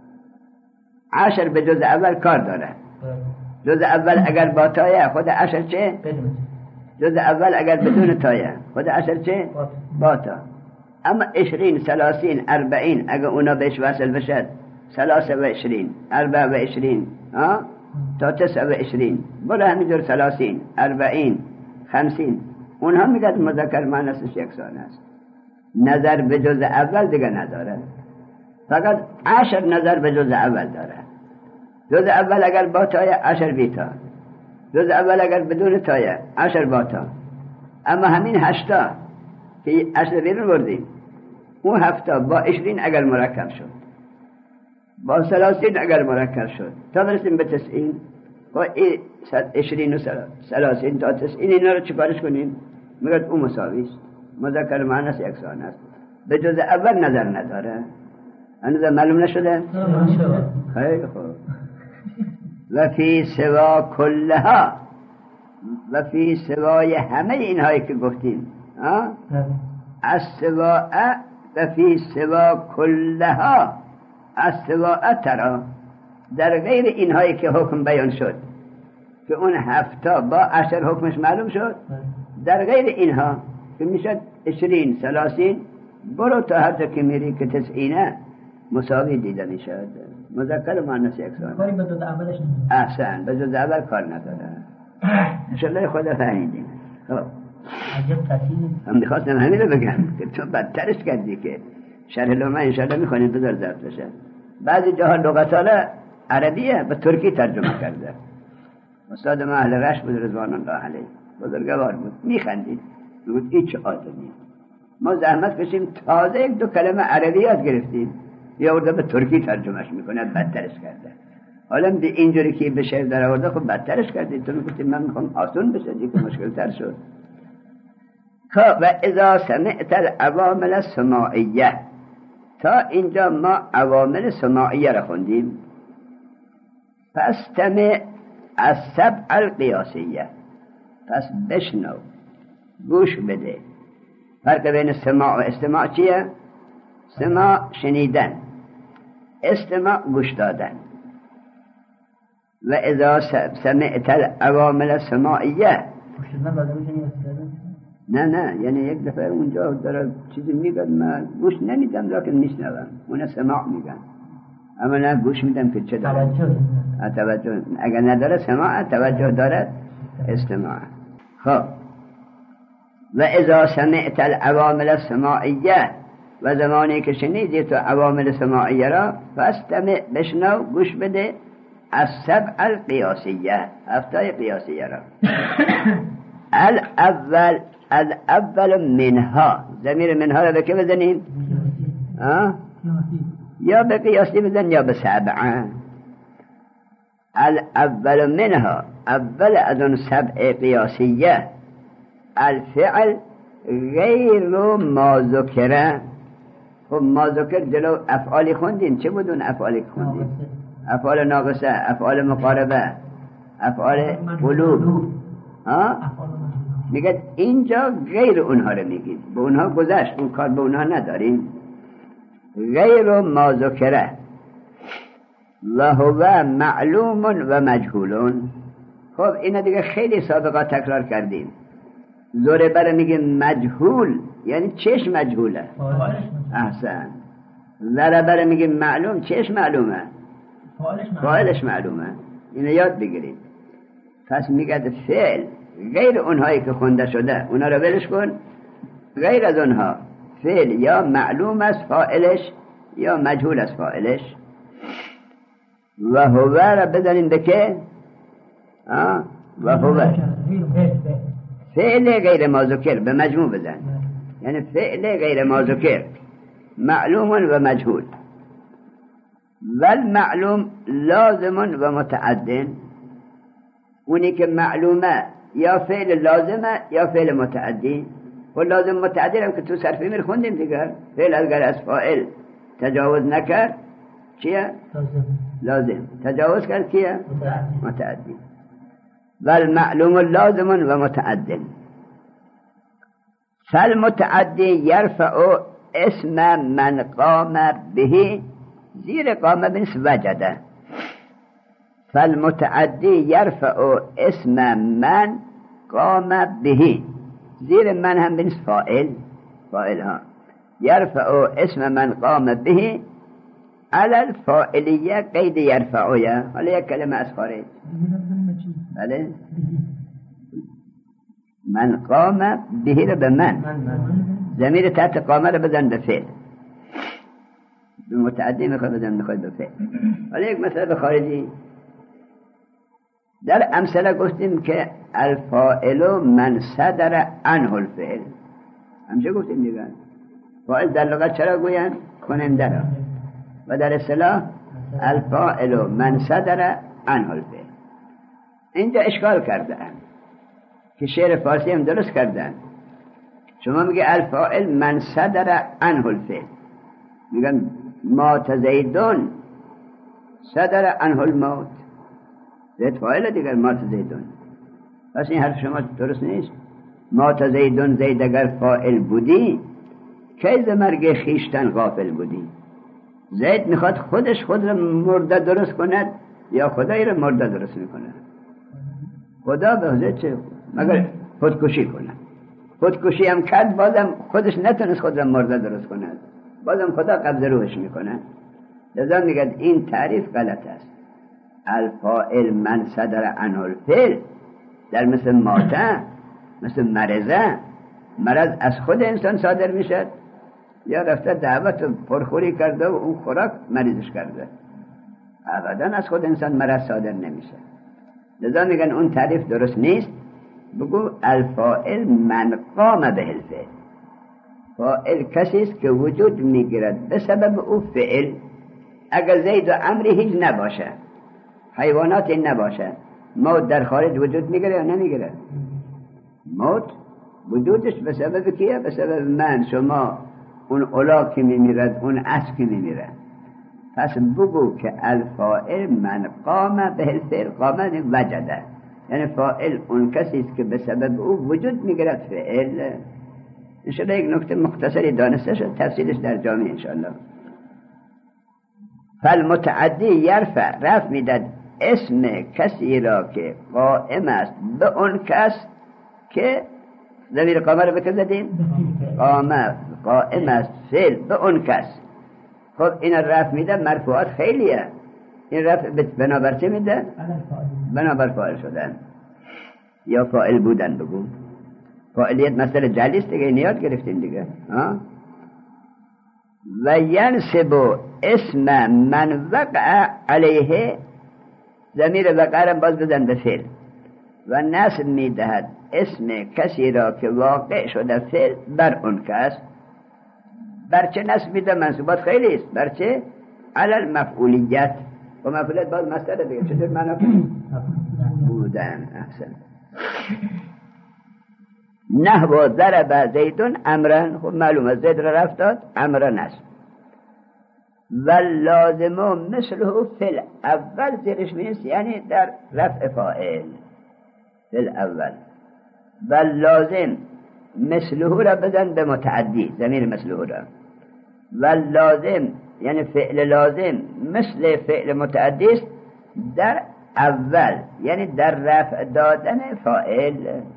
عشر به جز اول کار داره. جز اول اگر با تایه خود عشر چه؟ جز اول اگر بدون تایه خود عشر چه؟ با تا. اما عشرین، سلاسین، اربعین اگر اونا بهش وصل بشد، سلاسه و عشرین، اربع و عشرین تا تسع و عشرین، برو همینجور سلاسین، اربعین، خمسین، اونها میگد مذکر مؤنثش یکسان است. نظر به جز اول دیگه نداره. فقط عشر نظر به جز اول داره. جز اول اگر با تایه عشر بیتا، جز اول اگر بدون تایه عشر با تا. اما همین هشتا که عشر بیرون بردیم، اون هفتا با عشرین اگر مرکب شد، با سلاسین اگر مرکب شد تا برسیم به تسعین، با عشرین و سلاسین تا تسعین، اینا رو چکارش کنیم؟ میگد اون مساوی است. مذکر مؤنث یکسان است. به جز اول نظر نداره. هنوز معلوم نشده؟ خیلی خوب. و فی سوا کلها، و فی سوای همه اینهایی که گفتیم، از سوا و فی سوا کلها، از سوا ترا، در غیر اینهایی که حکم بیان شد که اون هفتا با عشر حکمش معلوم شد، در غیر اینها که میشد عشرین، سلاسین، برو تا حتی که میری که تسعینه مساوی دیده میشد. مذکر و مؤنث یکسان. کاری به جز اولش نداره. احسن، به جز اول کار نداره. انشالله خدا فهمیدیم. خب عجب تاثیری. هم میخواستم همین رو بگم که تو بدترش کردی که شرح لومه انشالله میخونیم بذار ضبط بشه. بعضی جاها لغتاله عربیه به ترکی ترجمه کرده. استاد ما اهل رشت بود رضوان الله علیه، بزرگوار بود، میخندید، بود این چه آدمیه. ما زحمت کشیم تازه یک دو کلمه عربی یاد گرفتیم، یا ورده به ترکی ترجمهش میکنه، بدترش کرده. حالا به اینجوری که به شعر در آورده خب بدترش کردید. تو میگفتید من میخوام آسون بشه، دیگه مشکل تر شد. و اذا سمعت العوامل السماعیه، تا اینجا ما عوامل سماعیه را خوندیم. پس تمع السبع القیاسیه، پس بشنو، گوش بده. فرق بین سماع و استماع چیه؟ سماع شنیدن، استماع گوش دادن. و اذا سمعت العوامل السماعیه، نه نه یعنی یک دفعه اونجا داره چیزی میگن من گوش نمیدم لکن میشنوم، اون سماع میگن. اما نه گوش میدم که چه داره توجه. توجه اگر نداره سماع، توجه داره استماع. خب و اذا سمعت العوامل السماعیه، و زمانی که شنیدی تو عوامل سماعیه را، فاستمع، بشنو، گوش بده، از سبع القیاسیه، هفتای قیاسیه را. الاول، الاول منها، ضمیر منها را به که بزنیم؟ یا به قیاسی بزن یا به سبعه. الاول منها، اول از اون سبع قیاسیه، الفعل غیر ما ذکره. خب ما ذکر جلو افعالی خوندیم، چه بودون افعالی خوندیم؟ افعال ناقصه، افعال مقاربه، افعال قلوب. ها میگه اینجا غیر اونها رو میگید، به اونها گذشت، اون کار به اونها نداریم. غیر ما ذکره و هو معلوم و مجهول. خب اینا دیگه خیلی سابقا تکرار کردیم. ضربه رو میگیم مجهول، یعنی چش مجهوله. احسن. ضربه رو میگیم معلوم، چش معلومه، فاعلش معلومه. اینو یاد بگیرید. پس میگه فعل غیر اونهایی که خونده شده اونا رو ولش کن، غیر از اونها فعل یا معلوم است فاعلش یا مجهول است فاعلش. و هو را بزنیم به که و هو فعل غیر ما ذکر به مجموع بزن، یعنی فعل غیر ما ذکر معلوم و مجهول. والمعلوم لازم و متعد. اونی که معلومه یا فعل لازمه یا فعل متعدی. و لازم متعدی هم که تو صرفی میر خوندیم دیگر. فعل اگر از فاعل تجاوز نکرد چیه؟ لازم. تجاوز کرد کیه؟ متعدی. والمعلوم لازم و متعد. فالمتعدی یرفع اسم من قام به، زیر قام بنس وجده. فالمتعدی یرفع اسم من قام به، زیر من هم بنس فاعل، فاعل ها. یرفع اسم من قام به علی الفاعلیه قید یرفعویه. حالا یک کلمه از خارج. بله من قام به رو به من، ضمیر تحت قامه رو بزن به فعل. به متعدی میخواد بزن میخواد به فعل. حالا یک مثال خارجی. در امثله گفتیم که الفاعل من صدر عنه الفعل. همچه گفتیم دیگه. فاعل در لغت چرا گوین؟ کننده را. و در اصطلاح الفاعل من صدر عنه الفعل. اینجا اشکال کردن که شعر فارسی هم درست کردن. شما میگه الفاعل من صدر عنه الفعل، میگن مات زیدون صدر عنه الموت. زید فاعل دیگر مات زیدون. پس این حرف شما درست نیست. مات زیدون، زید اگر فاعل بودی کی ز مرگ خیشتن غافل بودی. زید میخواد خودش خود را مرده درست کند یا خدای را مرده درست میکنه؟ خدا به زید چه مگر خودکشی کنه. خودکشی هم کرد بازم خودش نتونست خود را مرده درست کند، بازم خدا قبض روحش میکنه. لذا میگه این تعریف غلط است. الفاعل من صدر عنه الفعل در مثل ماته، مثل مرضه، مرض از خود انسان صادر میشد یا رفته دعوت پرخوری کرده و اون خوراک مریضش کرده. ابدا از خود انسان مرض صادر نمیشه. لذا میگن اون تعریف درست نیست. بگو الفاعل من قام به الفعل. فاعل کسی است که وجود میگیرد به سبب او فعل. اگر زید و عمری هیچ نباشه، حیواناتی نباشه، موت در خارج وجود میگیره یا نمیگیره؟ موت وجودش به سبب کیه؟ به سبب من، شما، اون اولاق که میمیرد، اون اسب که میمیره. پس بگو که الفاعل من قام به الفعل. قامه وجده، یعنی فاعل اون کسی است که به سبب او وجود میگیرد فعل. انشاءالله یک نکته مختصری دانسته شد، تفصیلش در جامعه انشاءالله. فالمتعدی یرفع، رفع میداد اسم کسی را که قائم است به اون کس که ضمیر قامه رو بکن زدیم، قامه قائم است فعل به اون کس. خب این رفع میده، مرفوعات خیلیه. این رفع بنابر چه میده؟ بنابر فاعل شدن یا فاعل بودن. بگو فاعلیت مسئله جلیست دیگه، نیاد گرفتین دیگه. ها و ینسب اسم من وقع علیه، ضمیر وقع را باز بزن به فعل. و نسب میدهد اسم کسی را که واقع شده فعل بر اون کس. برچه نسب میده؟ منصوبات خیلی است. برچه؟ علل مفعولیت. و مفعولیت باز مسئله دیگه چطور معنا بودن. احسن. نحو ضرب زیدون امرن. خب معلومه زید را رفت داد، امرن است. و لازم مثله فی اول زیرش میست، یعنی در رفع فاعل فی الاول. و لازم مثله را بزن به متعدی، ضمیر مثله را. و لازم یعنی فعل لازم مثل فعل متعدی است در اول، یعنی در رفع دادن فاعل.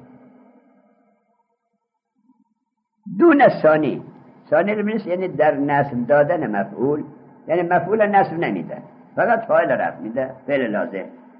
دون ثانی، ثانی رو میست یعنی در نصب دادن مفعول، یعنی مفعول نصب نمیده، فقط فاعل رفع میده، فعل لازم.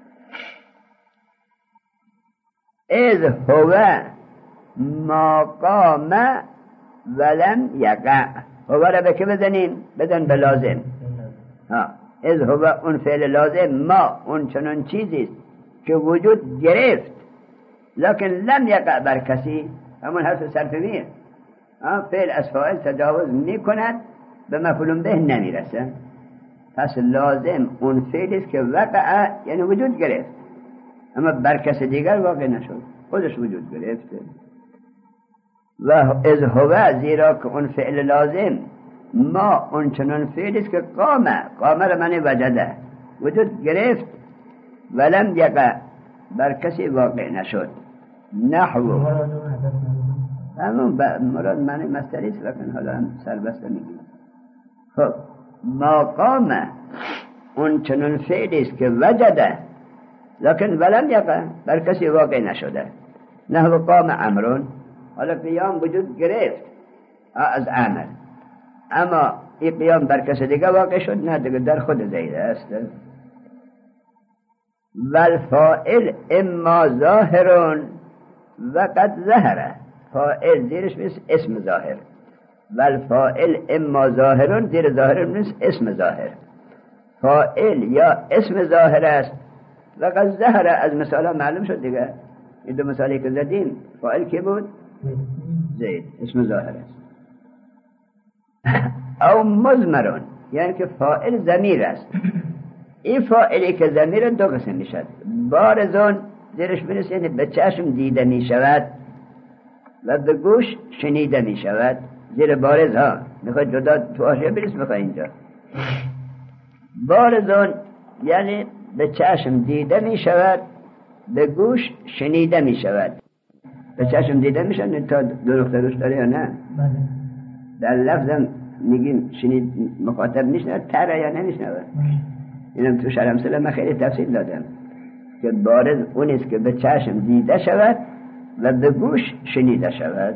از هو ما قام ولم یقع، هو را به که بزنیم؟ بزن به لازم. ها. از هو اون فعل لازم، ما اون چنان چیزیست که وجود گرفت لکن لم یقع بر کسی، همون حرف صرفیه. فعل از فاعل تجاوز میکند، به مفعول به نمیرسه. پس لازم اون فعلی است که وقع یعنی وجود گرفت، اما بر کسی دیگر واقع نشد، خودش وجود گرفته. و از هو زیرا که اون فعل لازم ما اون چنان فعلی است که قامه، قامه را معنی وجده، وجود گرفت، ولم یقع بر کسی واقع نشد. نحو همون مراد معنی مصدری است، لیکن حالا هم سربسته میگیم. خب ما قامه اون چنان فعلی است که وجده لیکن ولم یقع بر کسی واقع نشده. نحو قام امرون، حالا قیام وجود گرفت از عمل، اما این قیام بر کسی دیگه واقع شد نه، دیگه در خود زید است. والفاعل اما ظاهرون و قد ظهره، فاعل زیرش میشه اسم ظاهر. والفاعل اما ظاهرون، زیر ظاهر میشه اسم ظاهر. فاعل یا اسم ظاهر است و قد ظهره، از مثالا معلوم شد دیگه. این دو مثالی که زدیم فاعل کی بود؟ زید، اسم ظاهر است. او مضمرون، یعنی که فاعل ضمیر است. این فاعلی که ضمیر دو قسم میشد. بارزون زیرش میرسه یعنی به چشم دیده میشود و به گوش شنیده میشود. زیر بارز ها میخواد جدا تو آشیا بریس، میخواد اینجا. بارزون یعنی به چشم دیده میشود، به گوش شنیده میشود. به چشم دیده میشن تا دو نقطه روش داره یا نه؟ در لفظم میگیم شنید مخاطب میشنه تره یا نمیشنه. اینم تو شرح امثله من خیلی تفصیل دادم که بارز اونیست که به چشم دیده شود و به گوش شنیده شود.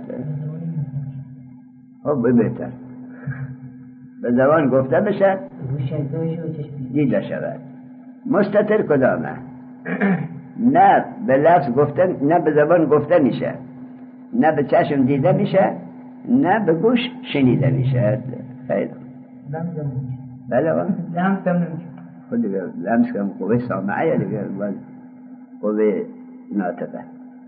خب بهتر به زبان گفته بشه دیده شود. مستتر کدامه؟ نه به لفظ گفته، نه به زبان گفته میشه، نه به چشم دیده میشه، نه به گوش شنیده میشه. خیلی بله لمس هم نمیشه. خود دیگه لمس کم قوه سامعه یا دیگه قوه ناطقه.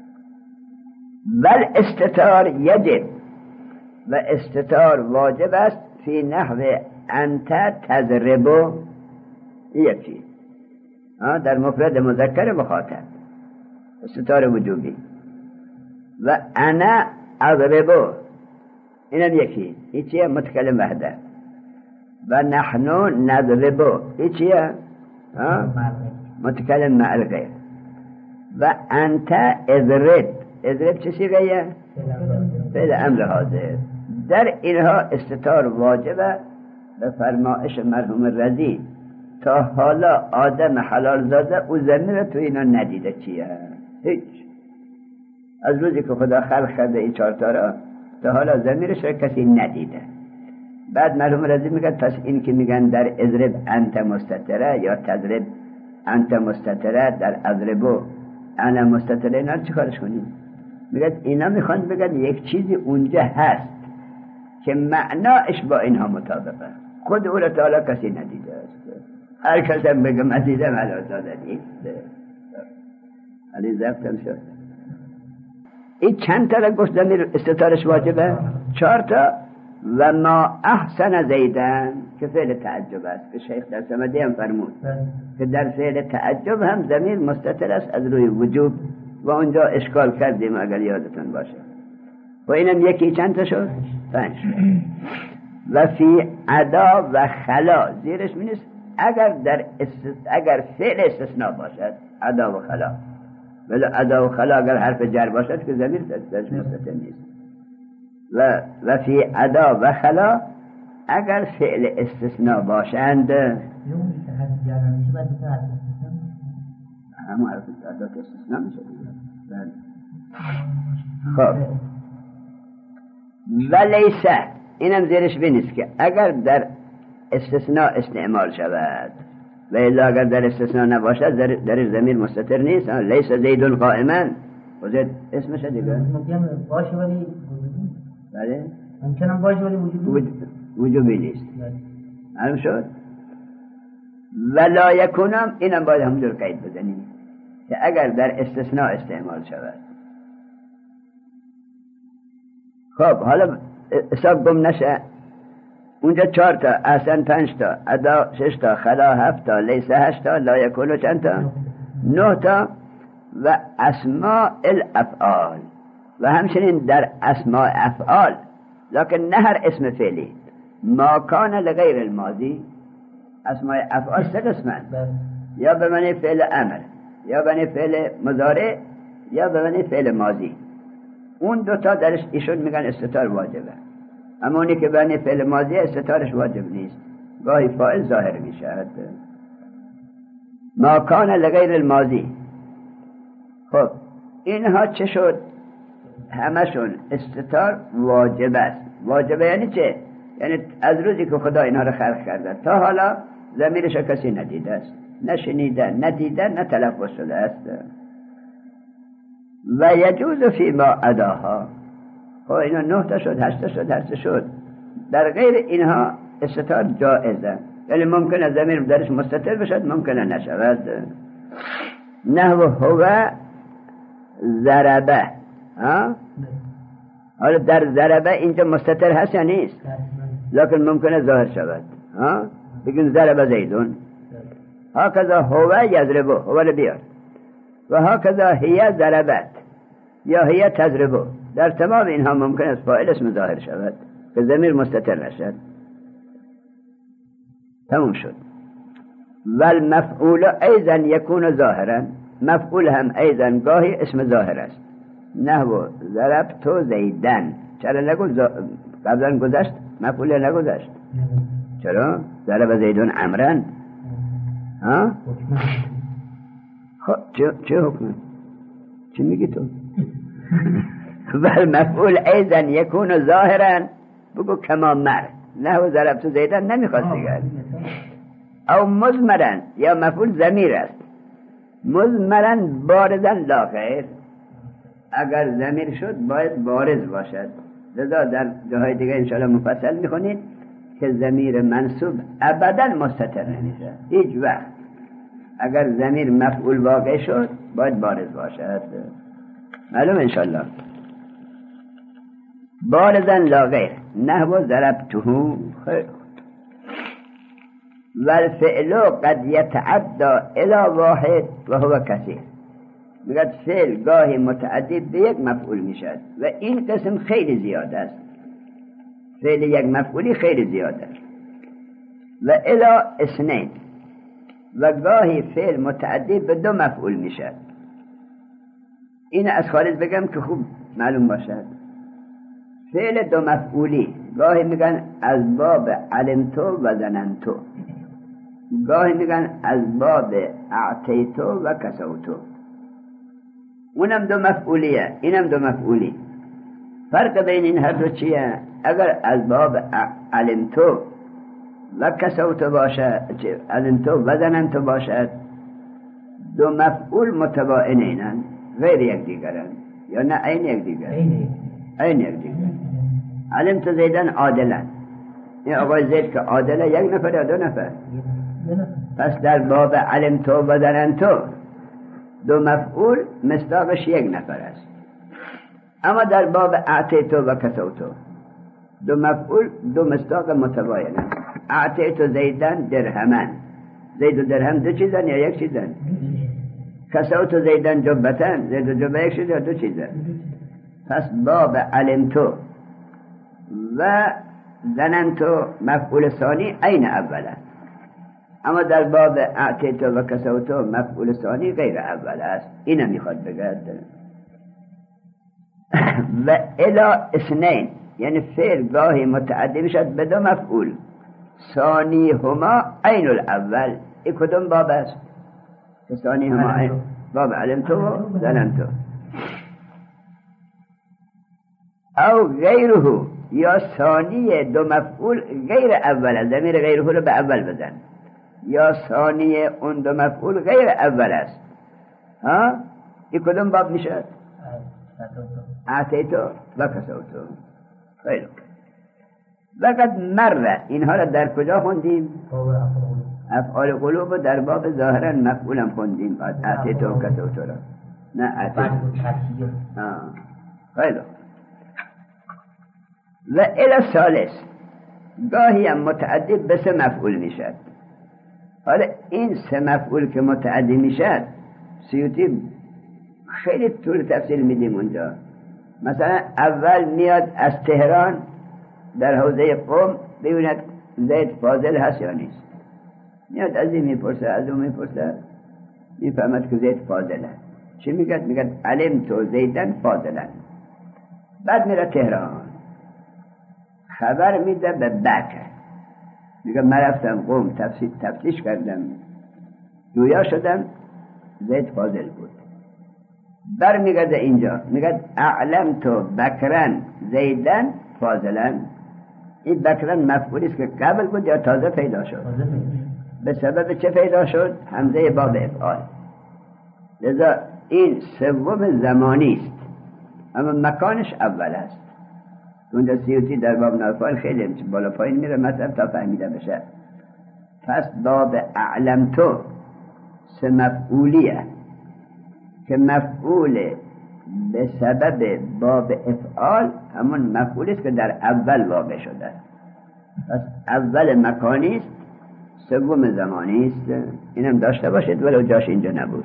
ول استتار یجب، و استتار واجب است فی نحو انت تضربو، یکی در مفرد مذکر مخاطب استتار وجوبی. و انا اضربو اینم یکی، این چیه؟ متکلم وحده. و نحنو نضربو این چیه؟ متکلم مع الغیر. و انت اضرب، اضرب چه سیغه؟ فعل امر حاضر. در اینها استتار واجبه به فرمایش مرحوم رضی. تا حالا آدم حلال زاده او زمین تو اینا ندیده چیه؟ هیچ. از روزی که خدا خلق کرده این چارتا را تا حالا زمیرش را کسی ندیده. بعد مرحوم رضی میگن پس این که میگن در اضرب انت مستتره یا تضرب انت مستتره، در اضربو انا مستتره، اینا چی کارش کنیم؟ میگن اینا میخوان بگن یک چیزی اونجا هست که معناش با اینها مطابقه، خود او را تا حالا کسی ندیده است. هر کس هم بگم من دیدم حلال زاده نیست. علی زفتم شد. این چند تا را گفت زمیر استتارش واجبه؟ چهار تا. و ما احسن زیدن که فعل تعجب است که شیخ در سمدی هم فرمود که در فعل تعجب هم ضمیر مستتر است از روی وجوب و اونجا اشکال کردیم اگر یادتون باشه. و اینم یکی چند تا شد؟ پنج. و فی عدا و خلا زیرش می نیست اگر در است... اگر فعل استثناء باشد عدا و خلا، ولی عدا و خلا اگر حرف جر باشد که ضمیر درش مستتر نیست. و و فی عدا و خلا اگر فعل استثناء باشند همون حرف عدا که استثناء میشه. خب و لیسه اینم زیرش بینیست که اگر در استثناء استعمال شود و الا اگر در استثناء نباشد در ضمیر مستتر نیست. لیس زیدون قائما وزید اسمشه دیگه ممکن باشه ولی وجودی. بله ممکنم باشه ولی وجودی وجوبی نیست. معلوم شد. ولا یکونم اینم باید همونجور قید بزنیم که اگر در استثناء استعمال شود. خب حالا حساب گم نشه. اونجا چهار تا، احسن پنج تا، ادا شش تا، خلا هفت تا، لیسه هشت تا، لا یکونو چند تا؟ نه تا. و اسماء الافعال و همچنین در اسماء افعال لکن نه هر اسم فعلی. ما کان لغیر الماضی اسماء افعال سه قسمن، یا به معنی فعل امر، یا به معنی فعل مضارع، یا به معنی فعل ماضی. اون دوتا درش ایشون میگن استتار واجبه، اما اونی که به معنی فعل ماضی استتارش واجب نیست، گاهی فاعل ظاهر میشه. ما کان لغیر الماضی. خب اینها چه شد؟ همشون استتار واجب است. واجبه یعنی چه؟ یعنی از روزی که خدا اینها رو خلق کرده تا حالا ضمیرش کسی ندیده است، نشنیده، ندیده، نه تلفظ شده است. و یجوز فی ما اداها. خب اینا نه تا شد، هشت تا شد، هر سه شد. در غیر اینها استتار جائزه، یعنی ممکنه ضمیر درش مستتر بشد، ممکنه نشود. نحو هو ضربه. ها حالا در ضربه اینجا مستتر هست یا نیست؟ لکن ممکنه ظاهر شود. ها بگیم ضربه زیدون. ها کذا هو یضربه، هو رو بیار. و ها کذا هی ضربت یا هی تضربه. در تمام اینها ممکن است فاعل اسم ظاهر شود که ضمیر مستتر نشد. تموم شد. والمفعول ایضا یکون ظاهرا. مفعول هم ایضا گاهی اسم ظاهر است. نحو ضربت زیدن. چرا نگو زا... قبلا گذشت مفعول نگذشت؟ چرا؟ ضرب زیدون عمرن. ها؟ خب چه, چه حکمه؟ چی میگی تو؟ والمفعول ایضا یکون ظاهرا. بگو کما مر. نحو ضربت زیدن نمیخواست دیگر. او مضمرن یا مفعول ضمیر است. مضمرن بارزن لا غیر. اگر ضمیر شد باید بارز باشد. لذا در جاهای دیگه انشاءالله مفصل میخونید که ضمیر منصوب ابدا مستتر نمیشه هیچ وقت. اگر ضمیر مفعول واقع شد باید بارز باشد. معلوم انشاءالله. بارزن لا غیر. نحو ضربته. خیر. والفعل قد يتعدى الى واحد وهو كثير. میگه فعل گاهی متعدی به یک مفعول میشد و این قسم خیلی زیاد است. فعل یک مفعولی خیلی زیاد است. و الی اثنین. و گاهی فعل متعدی به دو مفعول میشد. این از خارج بگم که خوب معلوم باشد. فعل دو مفعولی گاهی میگن از باب علمتو و ظننتو، گاهی میگن از باب اعطیتو و کسوتو. اونم دو مفعولیه، اینم دو مفعولی. فرق بین این هر دو چیه؟ اگر از باب علمتو و کسوتو باشد، علمتو و ظننتو باشد، دو مفعول متباینن، غیر یک دیگرن یا نه این یک دیگر؟ این یک دیگر. علمتو زیدن عادلن. این آقای زید که عادله یک نفر یا دو نفر؟ پس در باب علمتو و ظننتو دو مفعول مصداقش یک نفر است. اما در باب اعطیتو و کسوتو دو مفعول دو مصداق متباین است. اعطیتو زیدن درهمن. زید و درهم دو چیزن یا یک چیزن؟ کسوتو زیدن جبتن. زید و جبه یک چیز یا دو چیزن؟ پس باب علمتو و ظننتو مفعول ثانی عین اوله، اما در باب اعطیتو و کسوتو مفعول ثانی غیر اول است. اینم میخواد بگرد. و الا اثنین یعنی فعل گاهی متعدی میشد به دو مفعول، ثانی هما عین الاول. این کدوم باب است؟ ثانی هما عین باب علمتو و ظننتو. او غیره یا ثانی دو مفعول غیر اول، ضمیر غیره رو به اول بزن، یا ثانی اون دو مفعول غیر اول است. ها این کدوم باب میشد؟ اعطیتو و کسوتو. خیلی وقت مره اینها را در کجا خوندیم؟ افعال قلوب در باب ظاهرا مفعولم خوندیم. اعطیتو و کسوتو را نه اعطیتو. خیلی و الی ثالث گاهی هم متعدی به سه مفعول میشد. حالا این سه مفعول که متعدی میشد سیوطی خیلی طول تفصیل میدیم اونجا. مثلا اول میاد از تهران در حوزه قم ببیند زید فاضل هست یا نیست، میاد از این میپرسه از اون میپرسه، میفهمد که زید فاضله. چی میگد؟ میگد علمتو زیدن فاضلن. بعد میره تهران خبر میده به بکر، میگه من رفتم قوم تفسیر تفتیش کردم جویا شدم زید فاضل بود. بر میگه اینجا میگه اعلمتو بکرن زیدن فاضلن. این بکرن مفعولی است که قبل بود یا تازه پیدا شد؟ به سبب چه پیدا شد؟ همزه باب افعال. لذا این سوم زمانی است اما مکانش اول است. اونجا سیوطی در باب نافعال خیلی بالا پایین میره مطلب تا فهمیده بشه. پس باب اعلمتو سه مفعولیه که مفعول به سبب باب افعال همون مفعولی است که در اول واقع شده. پس اول مکانی است، سوم زمانی است. اینم داشته باشید ولو جاش اینجا نبود.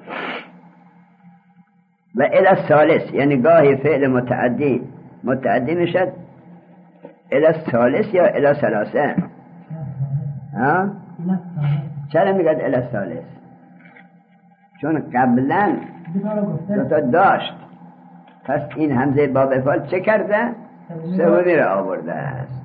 و الی الثالث یعنی گاهی فعل متعدی متعدی میشد الی الثالث یا الی ثلاثه. ها چرا میگد الی الثالث؟ چون قبلا دوتا داشت. پس این همزه باب افعال چه کرده؟ سومی را آورده است.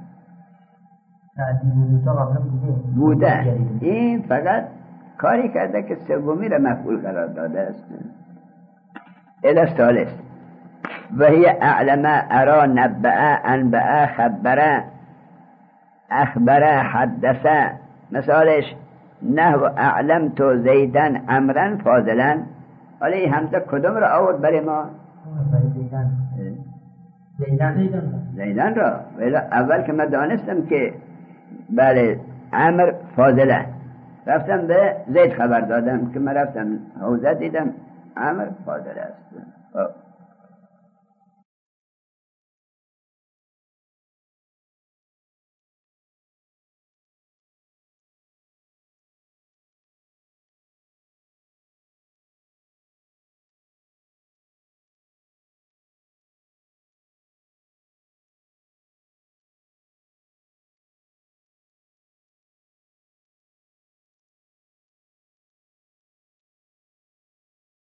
بوده. این فقط کاری کرده که سومی را مفعول قرار داده است. الی الثالث و هی اعلم ارا نبأ انبأ خبر اخبر حدث. مثالش نحو اعلمتو زیدن امرن فاضلن. حالا این همزه کدوم را آورد برای ما؟ زیدن زیدن را. ولی اول که من دانستم که بله امر فاضله، رفتم به زید خبر دادم که من رفتم حوزه دیدم امر فاضله است.